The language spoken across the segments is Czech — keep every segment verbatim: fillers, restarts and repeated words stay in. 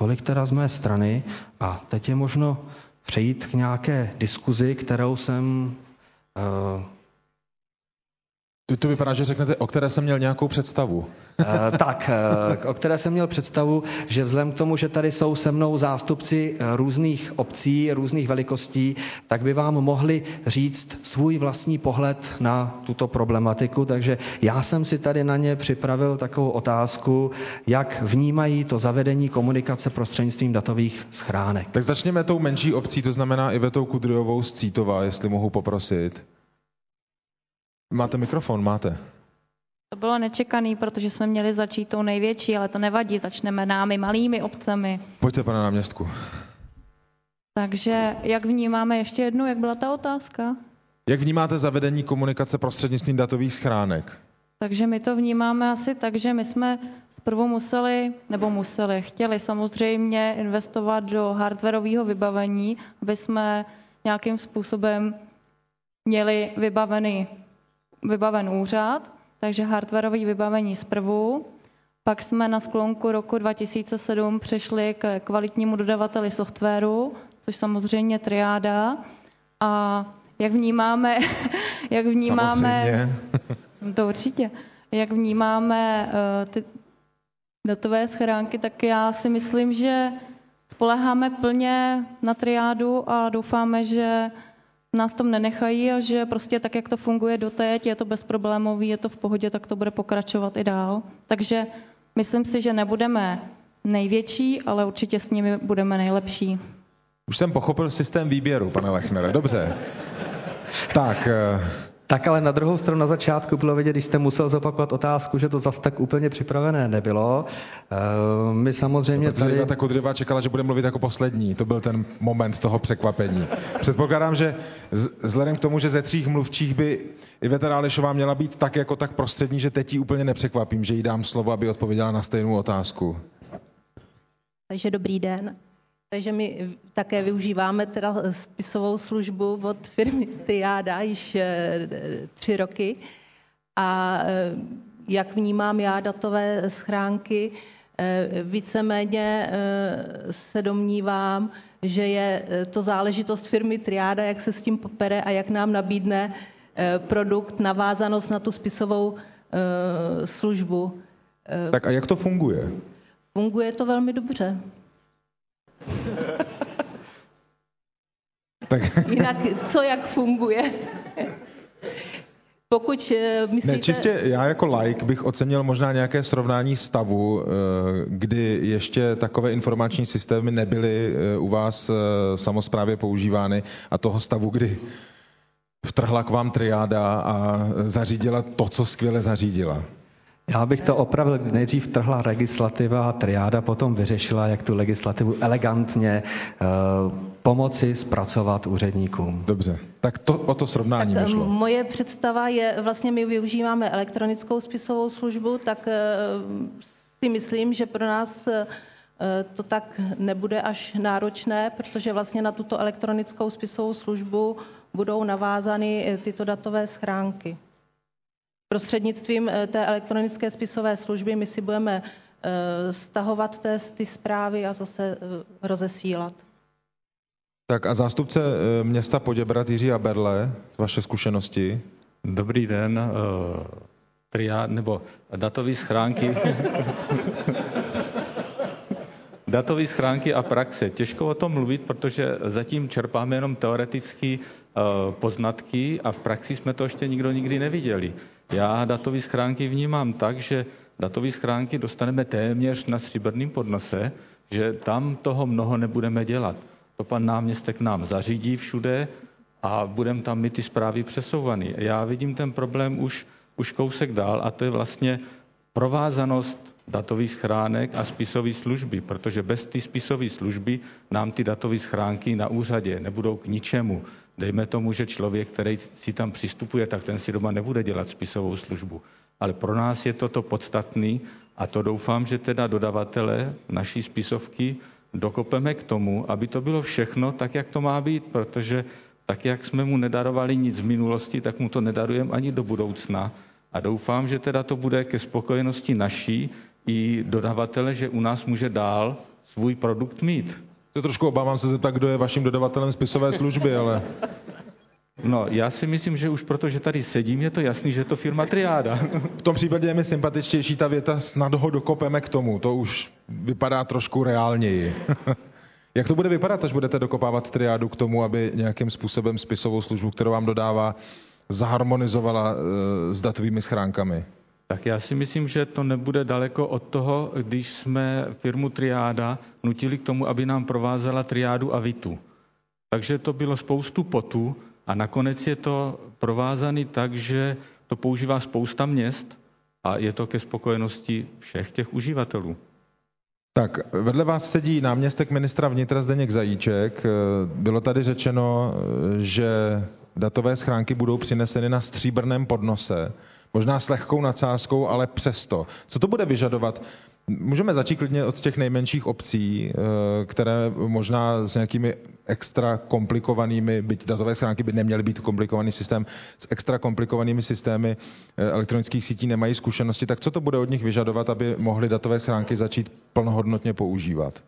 tolik teda z mé strany a teď je možno přejít k nějaké diskuzi, kterou jsem... Uh, To, to vypadá, že řeknete, o které jsem měl nějakou představu. E, tak, e, o které jsem měl představu, že vzhledem k tomu, že tady jsou se mnou zástupci různých obcí, různých velikostí, tak by vám mohli říct svůj vlastní pohled na tuto problematiku. Takže já jsem si tady na ně připravil takovou otázku, jak vnímají to zavedení komunikace prostřednictvím datových schránek. Tak začněme tou menší obcí, to znamená Ivetou Kudryjovou z Cítova, jestli mohu poprosit. Máte mikrofon, máte. To bylo nečekaný, protože jsme měli začít tou největší, ale to nevadí, začneme námi, malými obcemi. Pojďte, pane náměstku. Takže jak vnímáme, ještě jednou, jak byla ta otázka? Jak vnímáte zavedení komunikace prostřednictvím datových schránek? Takže my to vnímáme asi tak, že my jsme zprvu museli, nebo museli, chtěli samozřejmě investovat do hardwarového vybavení, aby jsme nějakým způsobem měli vybavený vybaven úřad, takže hardwarový vybavení zprvu. Pak jsme na sklonku roku dva tisíce sedm přešli k kvalitnímu dodavateli softwaru, což samozřejmě Triáda. A jak vnímáme, jak vnímáme, to určitě, jak vnímáme uh, ty datové schránky, tak já si myslím, že spoléháme plně na Triádu a doufáme, že nás tom nenechají a že prostě tak, jak to funguje doteď, je to bezproblémový, je to v pohodě, tak to bude pokračovat i dál. Takže myslím si, že nebudeme největší, ale určitě s nimi budeme nejlepší. Už jsem pochopil systém výběru, pane Lechnere, dobře. Tak... Tak ale na druhou stranu na začátku bylo vidět, když jste musel zopakovat otázku, že to zas tak úplně připravené nebylo. My samozřejmě no, tady... Iveta Kudryjová čekala, že bude mluvit jako poslední. To byl ten moment toho překvapení. Předpokládám, že vzhledem k tomu, že ze tří mluvčích by Iveta Rálišová měla být tak jako tak prostřední, že teď jí úplně nepřekvapím, že jí dám slovo, aby odpověděla na stejnou otázku. Takže dobrý den. Takže my také využíváme teda spisovou službu od firmy Triáda již tři roky. A jak vnímám já datové schránky, víceméně se domnívám, že je to záležitost firmy Triáda, jak se s tím popere a jak nám nabídne produkt, navázanost na tu spisovou službu. Tak a jak to funguje? Funguje to velmi dobře. Tak. Jinak, co jak funguje? Pokud myslíte... Ne, čistě já jako laik bych ocenil možná nějaké srovnání stavu, kdy ještě takové informační systémy nebyly u vás v samosprávě používány a toho stavu, kdy vtrhla k vám Triáda a zařídila to, co skvěle zařídila. Já bych to opravil, kdy nejdřív trhla legislativa a Triáda potom vyřešila, jak tu legislativu elegantně uh, pomoci zpracovat úředníkům. Dobře, tak to, o to srovnání tak vyšlo. Moje představa je, vlastně my využíváme elektronickou spisovou službu, tak uh, si myslím, že pro nás uh, to tak nebude až náročné, protože vlastně na tuto elektronickou spisovou službu budou navázány tyto datové schránky. Prostřednictvím té elektronické spisové služby my si budeme stahovat ty zprávy a zase rozesílat. Tak a zástupce města Poděbrad Jiří Aberle, vaše zkušenosti? Dobrý den, triád, nebo datové schránky. Datové schránky a praxe. Těžko o tom mluvit, protože zatím čerpáme jenom teoretické poznatky a v praxi jsme to ještě nikdo nikdy neviděli. Já datové schránky vnímám tak, že datové schránky dostaneme téměř na stříbrném podnose, že tam toho mnoho nebudeme dělat. To pan náměstek nám zařídí všude a budeme tam mít ty zprávy přesouvaný. Já vidím ten problém už, už kousek dál a to je vlastně provázanost datových schránek a spisové služby, protože bez té spisové služby nám ty datové schránky na úřadě nebudou k ničemu. Dejme tomu, že člověk, který si tam přistupuje, tak ten si doma nebude dělat spisovou službu. Ale pro nás je toto podstatný a to doufám, že teda dodavatele naší spisovky dokopeme k tomu, aby to bylo všechno tak, jak to má být, protože tak, jak jsme mu nedarovali nic v minulosti, tak mu to nedarujeme ani do budoucna. A doufám, že teda to bude ke spokojenosti naší i dodavatele, že u nás může dál svůj produkt mít. To trošku obávám se zeptat, kdo je vaším dodavatelem spisové služby, ale... No, já si myslím, že už protože tady sedím, je to jasný, že je to firma Triáda. V tom případě je mi sympatičtější ta věta, snad ho dokopeme k tomu. To už vypadá trošku reálněji. Jak to bude vypadat, až budete dokopávat Triádu k tomu, aby nějakým způsobem spisovou službu, kterou vám dodává, zaharmonizovala s datovými schránkami? Tak já si myslím, že to nebude daleko od toho, když jsme firmu Triáda nutili k tomu, aby nám provázela Triádu a Vitu. Takže to bylo spoustu potů a nakonec je to provázaný tak, že to používá spousta měst a je to ke spokojenosti všech těch uživatelů. Tak, vedle vás sedí náměstek ministra vnitra Zdeněk Zajíček. Bylo tady řečeno, že datové schránky budou přineseny na stříbrném podnose. Možná s lehkou nadsázkou, ale přesto. Co to bude vyžadovat? Můžeme začít klidně od těch nejmenších obcí, které možná s nějakými extra komplikovanými, byť datové schránky by neměly být komplikovaný systém, s extra komplikovanými systémy elektronických sítí nemají zkušenosti. Tak co to bude od nich vyžadovat, aby mohly datové schránky začít plnohodnotně používat?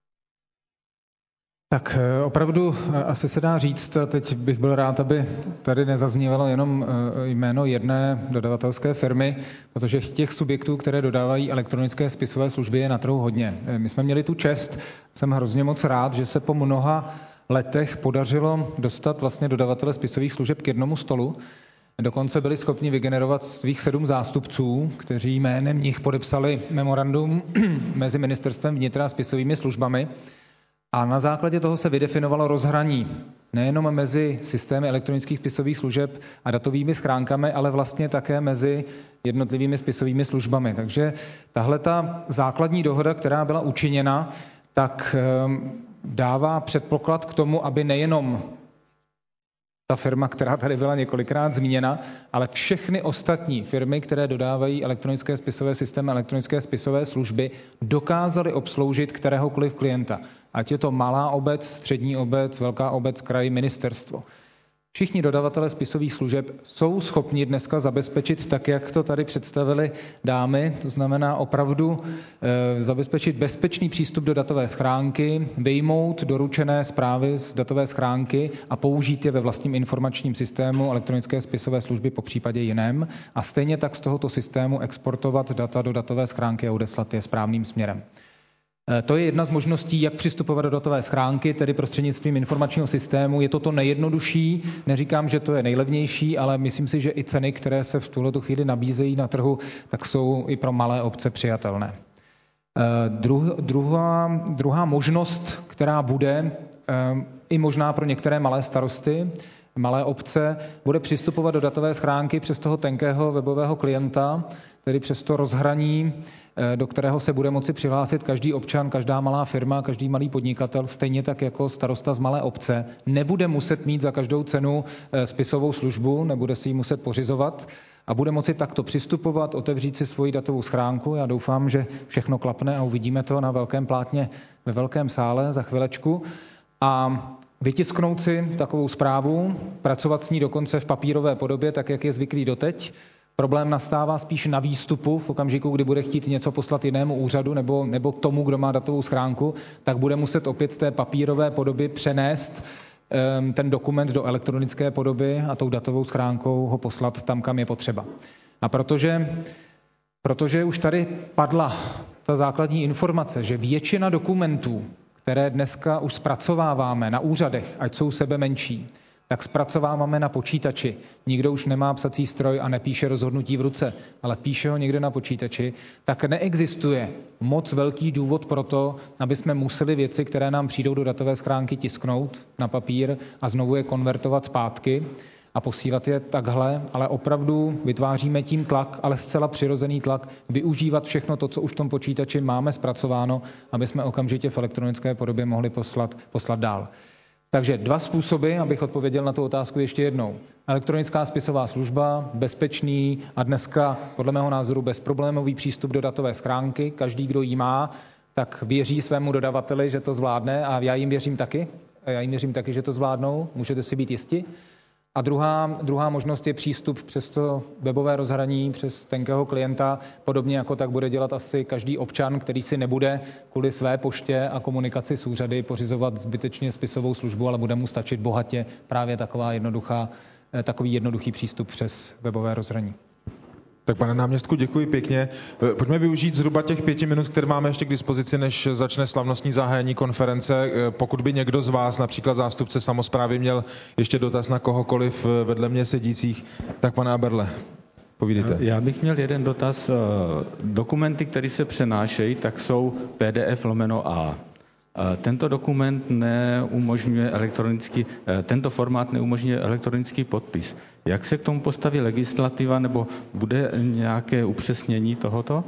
Tak opravdu asi se dá říct, a teď bych byl rád, aby tady nezaznívalo jenom jméno jedné dodavatelské firmy, protože těch subjektů, které dodávají elektronické spisové služby, je na trhu hodně. My jsme měli tu čest, jsem hrozně moc rád, že se po mnoha letech podařilo dostat vlastně dodavatele spisových služeb k jednomu stolu. Dokonce byli schopni vygenerovat svých sedm zástupců, kteří jménem nich podepsali memorandum mezi ministerstvem vnitra a spisovými službami. A na základě toho se vydefinovalo rozhraní nejenom mezi systémy elektronických spisových služeb a datovými schránkami, ale vlastně také mezi jednotlivými spisovými službami. Takže tahle ta základní dohoda, která byla učiněna, tak dává předpoklad k tomu, aby nejenom ta firma, která tady byla několikrát zmíněna, ale všechny ostatní firmy, které dodávají elektronické spisové systémy, elektronické spisové služby, dokázaly obsloužit kteréhokoliv klienta. Ať je to malá obec, střední obec, velká obec, kraj, ministerstvo. Všichni dodavatelé spisových služeb jsou schopni dneska zabezpečit tak, jak to tady představili dámy, to znamená opravdu e, zabezpečit bezpečný přístup do datové schránky, vyjmout doručené zprávy z datové schránky a použít je ve vlastním informačním systému elektronické spisové služby, po případě jiném, a stejně tak z tohoto systému exportovat data do datové schránky a odeslat je správným směrem. To je jedna z možností, jak přistupovat do datové schránky, tedy prostřednictvím informačního systému. Je to to nejjednodušší, neříkám, že to je nejlevnější, ale myslím si, že i ceny, které se v tuhletu chvíli nabízejí na trhu, tak jsou i pro malé obce přijatelné. Druhá, druhá možnost, která bude i možná pro některé malé starosty, malé obce, bude přistupovat do datové schránky přes toho tenkého webového klienta, tedy přes to rozhraní, do kterého se bude moci přihlásit každý občan, každá malá firma, každý malý podnikatel, stejně tak jako starosta z malé obce. Nebude muset mít za každou cenu spisovou službu, nebude si ji muset pořizovat a bude moci takto přistupovat, otevřít si svoji datovou schránku. Já doufám, že všechno klapne a uvidíme to na velkém plátně ve velkém sále za chvilečku. A vytisknout si takovou zprávu, pracovat s ní dokonce v papírové podobě, tak jak je zvyklý doteď. Problém nastává spíš na výstupu, v okamžiku, kdy bude chtít něco poslat jinému úřadu nebo, nebo tomu, kdo má datovou schránku, tak bude muset opět z té papírové podoby přenést um, ten dokument do elektronické podoby a tou datovou schránkou ho poslat tam, kam je potřeba. A protože, protože už tady padla ta základní informace, že většina dokumentů, které dneska už zpracováváme na úřadech, ať jsou sebe menší, tak zpracováváme na počítači. Nikdo už nemá psací stroj a nepíše rozhodnutí v ruce, ale píše ho někde na počítači, tak neexistuje moc velký důvod pro to, aby jsme museli věci, které nám přijdou do datové schránky, tisknout na papír a znovu je konvertovat zpátky a posílat je takhle, ale opravdu vytváříme tím tlak, ale zcela přirozený tlak, využívat všechno to, co už v tom počítači máme zpracováno, aby jsme okamžitě v elektronické podobě mohli poslat, poslat dál. Takže dva způsoby, abych odpověděl na tu otázku ještě jednou. Elektronická spisová služba, bezpečný a dneska podle mého názoru bezproblémový přístup do datové schránky. Každý, kdo ji má, tak věří svému dodavateli, že to zvládne a já jim věřím taky. A já jim věřím taky, že to zvládnou, můžete si být jisti. A druhá, druhá možnost je přístup přes to webové rozhraní, přes tenkého klienta, podobně jako tak bude dělat asi každý občan, který si nebude kvůli své poště a komunikaci s úřady pořizovat zbytečně spisovou službu, ale bude mu stačit bohatě právě taková jednoduchá, takový jednoduchý přístup přes webové rozhraní. Tak pane náměstku, děkuji pěkně. Pojďme využít zhruba těch pěti minut, které máme ještě k dispozici, než začne slavnostní zahájení konference. Pokud by někdo z vás, například zástupce samosprávy, měl ještě dotaz na kohokoliv vedle mě sedících, tak pane Aberle, povídejte. Já bych měl jeden dotaz. Dokumenty, které se přenášejí, tak jsou P D F lomeno A. Tento dokument neumožňuje elektronický, tento formát neumožňuje elektronický podpis. Jak se k tomu postaví legislativa, nebo bude nějaké upřesnění tohoto?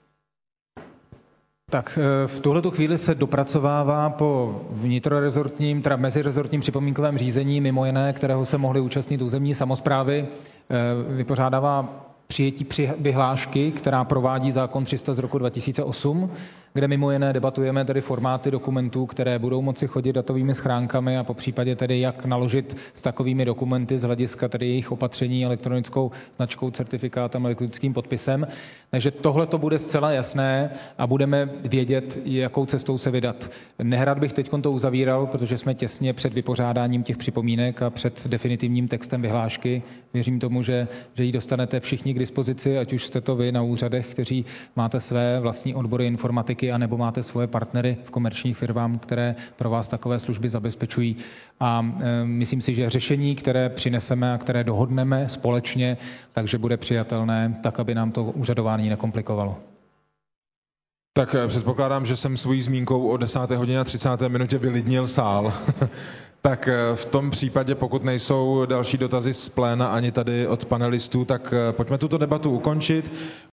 Tak v tuhletu chvíli se dopracovává po vnitrorezortním, teda mezirezortním připomínkovém řízení, mimo jiné, kterého se mohly účastnit územní samosprávy, vypořádává přijetí vyhlášky, která provádí zákon tři sta z roku dva tisíce osm, kde mimo jiné debatujeme tedy formáty dokumentů, které budou moci chodit datovými schránkami a po případě tedy jak naložit s takovými dokumenty z hlediska tedy jejich opatření elektronickou značkou, certifikátem, elektronickým podpisem. Takže tohle to bude zcela jasné a budeme vědět, jakou cestou se vydat. Nehrad bych teď to uzavíral, protože jsme těsně před vypořádáním těch připomínek a před definitivním textem vyhlášky. Věřím tomu, že, že ji dostanete všichni k dispozici, ať už jste to vy na úřadech, kteří máte své vlastní odbory informatiky, anebo máte svoje partnery v komerčních firmách, které pro vás takové služby zabezpečují. A e, myslím si, že řešení, které přineseme a které dohodneme společně, takže bude přijatelné, tak, aby nám to úřadování nekomplikovalo. Tak předpokládám, že jsem svojí zmínkou o desáté hodině a třicáté minutě vylidnil sál. Tak v tom případě, pokud nejsou další dotazy z pléna ani tady od panelistů, tak pojďme tuto debatu ukončit.